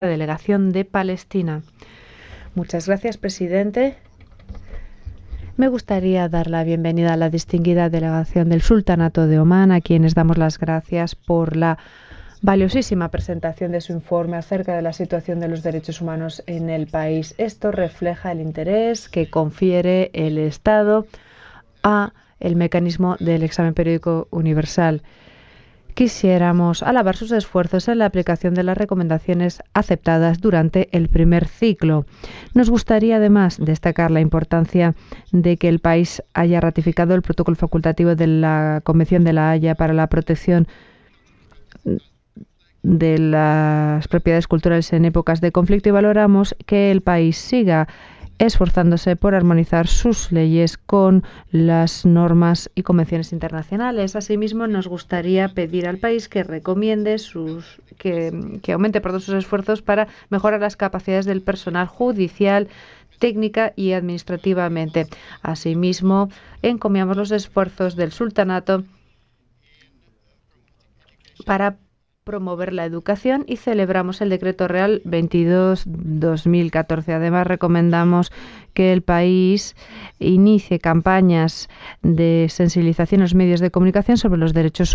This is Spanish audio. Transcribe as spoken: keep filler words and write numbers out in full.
la delegación de Palestina. Muchas gracias, presidente. Me gustaría dar la bienvenida a la distinguida delegación del Sultanato de Omán, a quienes damos las gracias por la valiosísima presentación de su informe acerca de la situación de los derechos humanos en el país. Esto refleja el interés que confiere el Estado a el mecanismo del examen periódico universal. Quisiéramos alabar sus esfuerzos en la aplicación de las recomendaciones aceptadas durante el primer ciclo. Nos gustaría además destacar la importancia de que el país haya ratificado el protocolo facultativo de la Convención de la Haya para la protección de las propiedades culturales en épocas de conflicto y valoramos que el país siga esforzándose por armonizar sus leyes con las normas y convenciones internacionales. Asimismo, nos gustaría pedir al país que recomiende sus, que, que aumente perdón, sus esfuerzos para mejorar las capacidades del personal judicial, técnica y administrativamente. Asimismo, encomiamos los esfuerzos del sultanato para promover la educación y celebramos el Decreto Real veintidós barra dos mil catorce. Además, recomendamos que el país inicie campañas de sensibilización en los medios de comunicación sobre los derechos